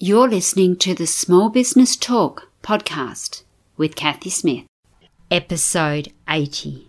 You're listening to the Small Business Talk podcast with Kathy Smith, episode 80.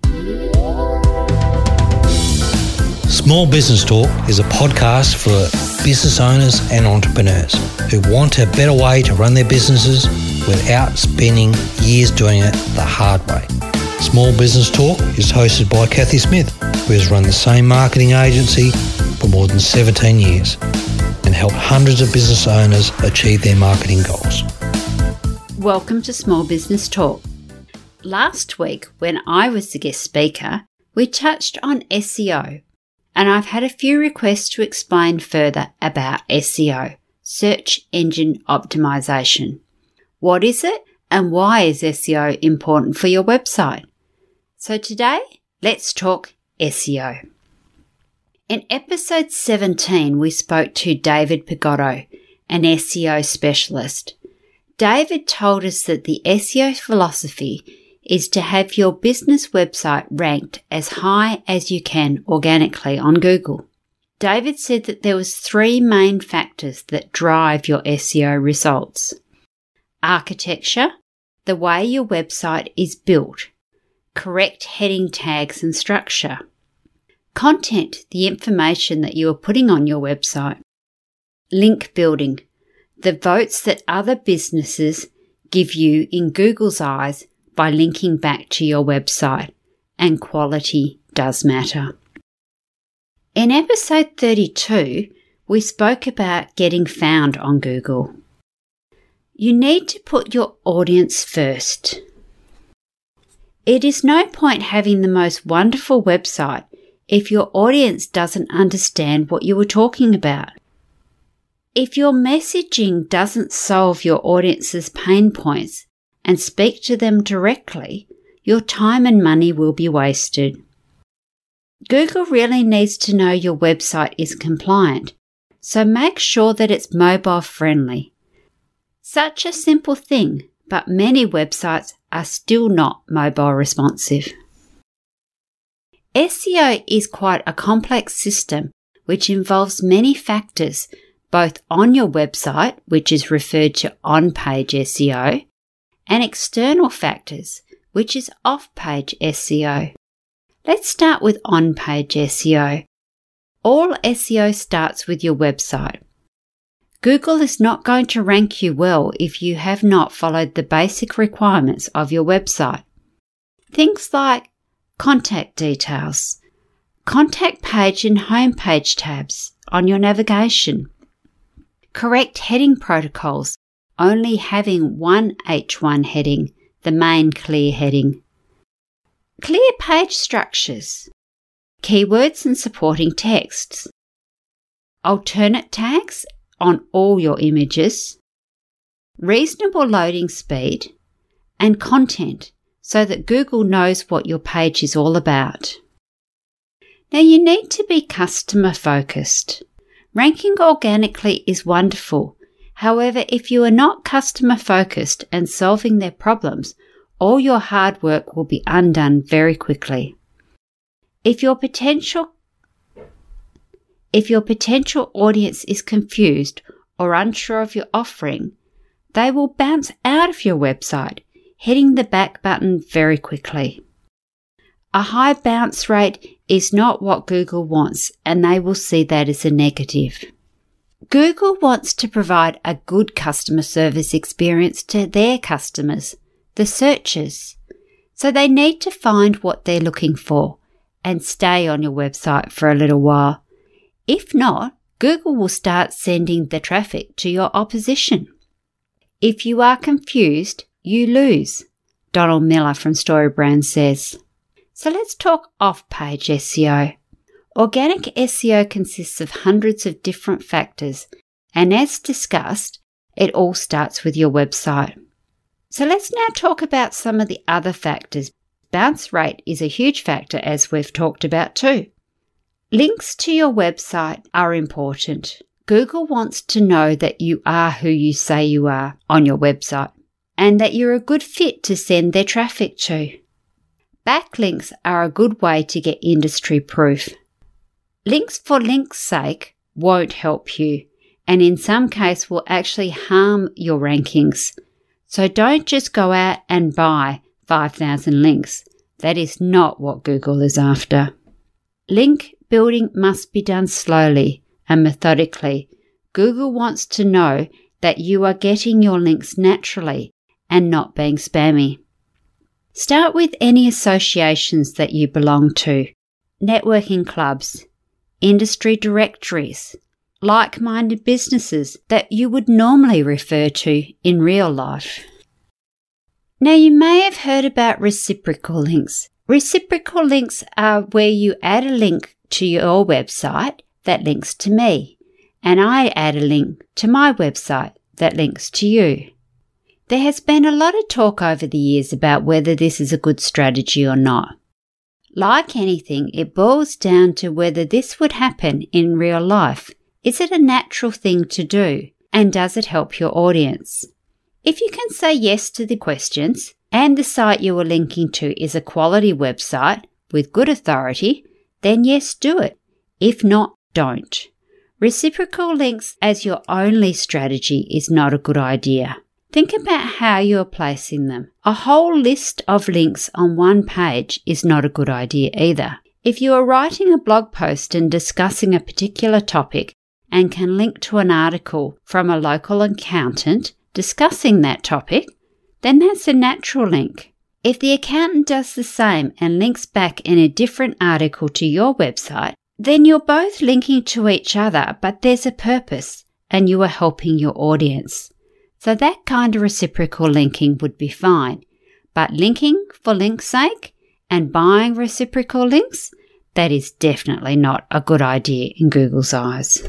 Small Business Talk is a podcast for business owners and entrepreneurs who want a better way to run their businesses without spending years doing it the hard way. Small Business Talk is hosted by Kathy Smith, who has run the same marketing agency for more than 17 years and helped hundreds of business owners achieve their marketing goals. Welcome to Small Business Talk. Last week, when I was the guest speaker, we touched on SEO, and I've had a few requests to explain further about SEO, search engine optimization. What is it and why is SEO important for your website? So today, let's talk SEO. In episode 17, we spoke to David Pagotto, an SEO specialist. David told us that the SEO philosophy is to have your business website ranked as high as you can organically on Google. David said that there was 3 main factors that drive your SEO results. Architecture, the way your website is built, correct heading tags and structure. Content, the information that you are putting on your website. Link building, the votes that other businesses give you in Google's eyes by linking back to your website. And quality does matter. In episode 32, we spoke about getting found on Google. You need to put your audience first. It is no point having the most wonderful website if your audience doesn't understand what you were talking about. If your messaging doesn't solve your audience's pain points and speak to them directly, your time and money will be wasted. Google really needs to know your website is compliant, so make sure that it's mobile friendly. Such a simple thing, but many websites are still not mobile responsive. SEO is quite a complex system which involves many factors, both on your website, which is referred to on-page SEO, and external factors, which is off-page SEO. Let's start with on-page SEO. All SEO starts with your website. Google is not going to rank you well if you have not followed the basic requirements of your website. Things like contact details, contact page and home page tabs on your navigation, correct heading protocols, only having one H1 heading, the main clear heading, clear page structures, keywords and supporting texts, alternate tags on all your images, reasonable loading speed, and content so that Google knows what your page is all about. Now you need to be customer focused. Ranking organically is wonderful. However, if you are not customer focused and solving their problems, all your hard work will be undone very quickly. If your potential audience is confused or unsure of your offering, they will bounce out of your website, hitting the back button very quickly. A high bounce rate is not what Google wants, and they will see that as a negative. Google wants to provide a good customer service experience to their customers, the searchers, so they need to find what they're looking for and stay on your website for a little while. If not, Google will start sending the traffic to your opposition. If you are confused, you lose, Donald Miller from StoryBrand says. So let's talk off-page SEO. Organic SEO consists of hundreds of different factors, and as discussed, it all starts with your website. So let's now talk about some of the other factors. Bounce rate is a huge factor, as we've talked about too. Links to your website are important. Google wants to know that you are who you say you are on your website and that you're a good fit to send their traffic to. Backlinks are a good way to get industry proof. Links for links' sake won't help you, and in some cases will actually harm your rankings. So don't just go out and buy 5,000 links. That is not what Google is after. Link building must be done slowly and methodically. Google wants to know that you are getting your links naturally and not being spammy. Start with any associations that you belong to, networking clubs, industry directories, like-minded businesses that you would normally refer to in real life. Now, you may have heard about reciprocal links. Reciprocal links are where you add a link to your website that links to me, and I add a link to my website that links to you. There has been a lot of talk over the years about whether this is a good strategy or not. Like anything, it boils down to whether this would happen in real life. Is it a natural thing to do? And does it help your audience? If you can say yes to the questions, and the site you are linking to is a quality website with good authority, then yes, do it. If not, don't. Reciprocal links as your only strategy is not a good idea. Think about how you are placing them. A whole list of links on one page is not a good idea either. If you are writing a blog post and discussing a particular topic and can link to an article from a local accountant discussing that topic, then that's a natural link. If the accountant does the same and links back in a different article to your website, then you're both linking to each other, but there's a purpose and you are helping your audience. So that kind of reciprocal linking would be fine. But linking for link's sake and buying reciprocal links, that is definitely not a good idea in Google's eyes.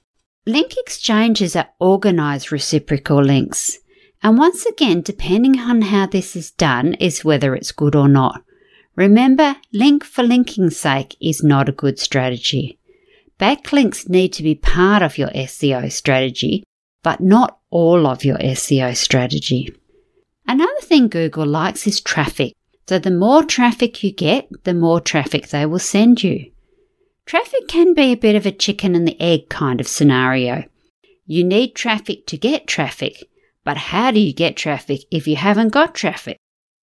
Link exchanges are organised reciprocal links. And once again, depending on how this is done is whether it's good or not. Remember, link for linking's sake is not a good strategy. Backlinks need to be part of your SEO strategy, but not all of your SEO strategy. Another thing Google likes is traffic. So the more traffic you get, the more traffic they will send you. Traffic can be a bit of a chicken and the egg kind of scenario. You need traffic to get traffic, but how do you get traffic if you haven't got traffic?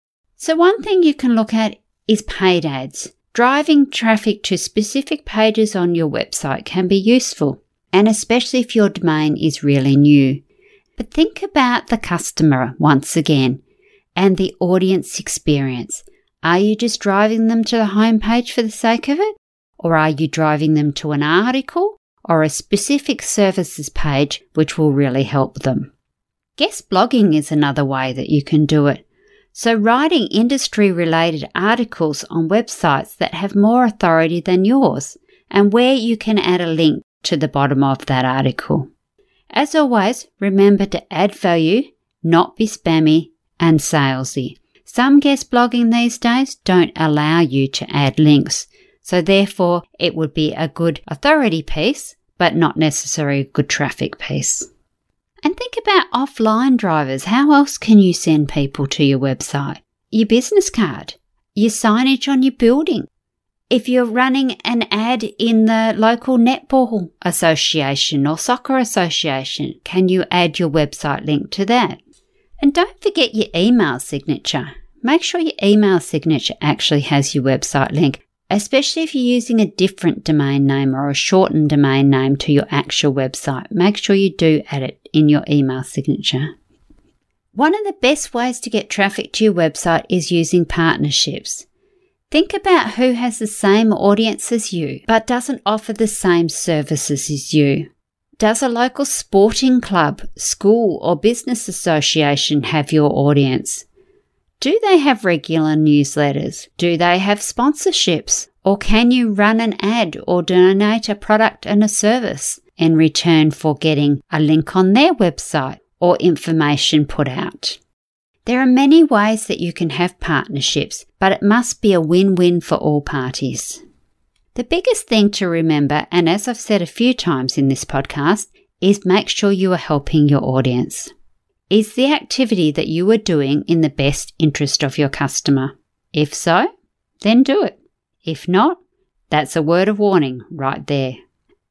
So one thing you can look at is paid ads. Driving traffic to specific pages on your website can be useful, and especially if your domain is really new. But think about the customer once again and the audience experience. Are you just driving them to the homepage for the sake of it? Or are you driving them to an article or a specific services page which will really help them? Guest blogging is another way that you can do it. So writing industry-related articles on websites that have more authority than yours and where you can add a link to the bottom of that article. As always, remember to add value, not be spammy and salesy. Some guest blogging these days don't allow you to add links. So therefore, it would be a good authority piece, but not necessarily a good traffic piece. And think about offline drivers. How else can you send people to your website? Your business card, your signage on your building. If you're running an ad in the local netball association or soccer association, can you add your website link to that? And don't forget your email signature. Make sure your email signature actually has your website link, especially if you're using a different domain name or a shortened domain name to your actual website. Make sure you do add it in your email signature. One of the best ways to get traffic to your website is using partnerships. Think about who has the same audience as you, but doesn't offer the same services as you. Does a local sporting club, school, or business association have your audience? Do they have regular newsletters? Do they have sponsorships? Or can you run an ad or donate a product and a service in return for getting a link on their website or information put out? There are many ways that you can have partnerships, but it must be a win-win for all parties. The biggest thing to remember, and as I've said a few times in this podcast, is make sure you are helping your audience. Is the activity that you are doing in the best interest of your customer? If so, then do it. If not, that's a word of warning right there. Okay,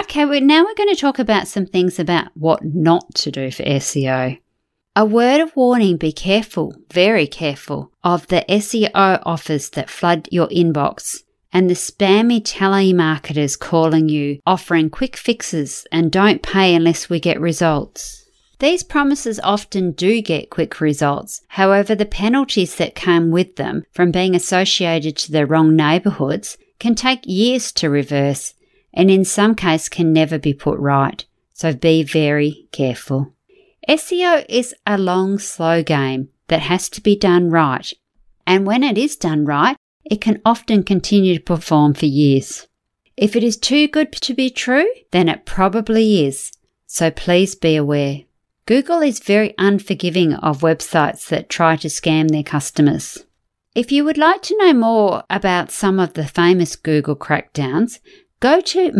Okay, well, now we're going to talk about some things about what not to do for SEO. A word of warning, be careful, very careful, of the SEO offers that flood your inbox and the spammy telemarketers calling you, offering quick fixes and don't pay unless we get results. These promises often do get quick results. However, the penalties that come with them from being associated to the wrong neighbourhoods can take years to reverse and in some cases can never be put right. So be very careful. SEO is a long, slow game that has to be done right. And when it is done right, it can often continue to perform for years. If it is too good to be true, then it probably is. So please be aware. Google is very unforgiving of websites that try to scam their customers. If you would like to know more about some of the famous Google crackdowns, go to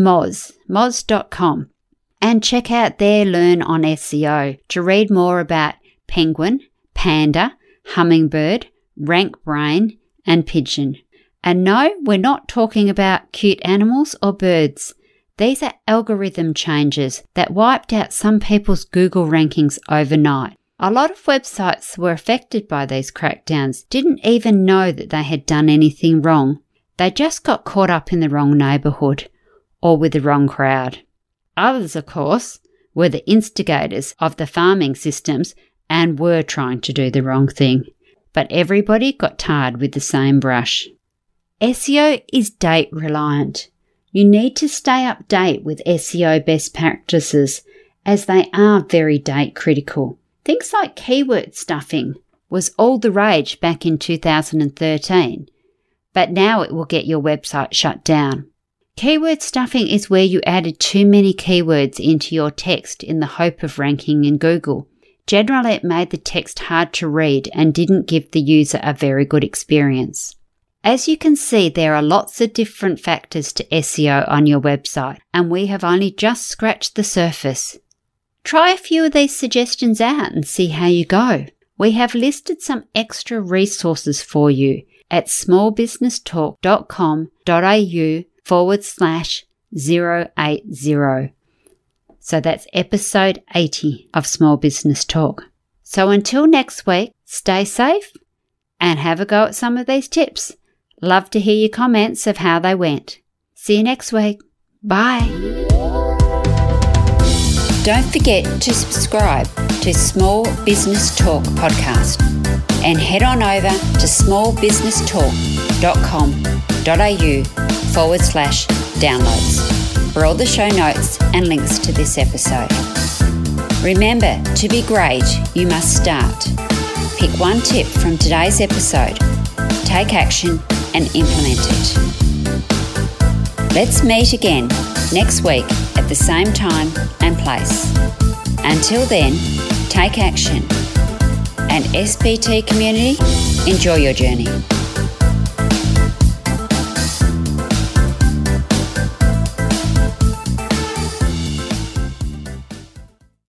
moz.com and check out their Learn on SEO to read more about Penguin, Panda, Hummingbird, RankBrain, and Pigeon. And no, we're not talking about cute animals or birds. These are algorithm changes that wiped out some people's Google rankings overnight. A lot of websites were affected by these crackdowns didn't even know that they had done anything wrong. They just got caught up in the wrong neighbourhood or with the wrong crowd. Others, of course, were the instigators of the farming systems and were trying to do the wrong thing. But everybody got tarred with the same brush. SEO is date reliant. You need to stay up to date with SEO best practices as they are very date critical. Things like keyword stuffing was all the rage back in 2013, but now it will get your website shut down. Keyword stuffing is where you added too many keywords into your text in the hope of ranking in Google. Generally, it made the text hard to read and didn't give the user a very good experience. As you can see, there are lots of different factors to SEO on your website, and we have only just scratched the surface. Try a few of these suggestions out and see how you go. We have listed some extra resources for you at smallbusinesstalk.com.au/080. So that's episode 80 of Small Business Talk. So until next week, stay safe and have a go at some of these tips. Love to hear your comments of how they went. See you next week. Bye. Don't forget to subscribe to Small Business Talk podcast and head on over to smallbusinestalk.com.au/downloads for all the show notes and links to this episode. Remember, to be great, you must start. Pick one tip from today's episode, take action and implement it. Let's meet again next week at the same time and place. Until then, take action. And SBT community, enjoy your journey.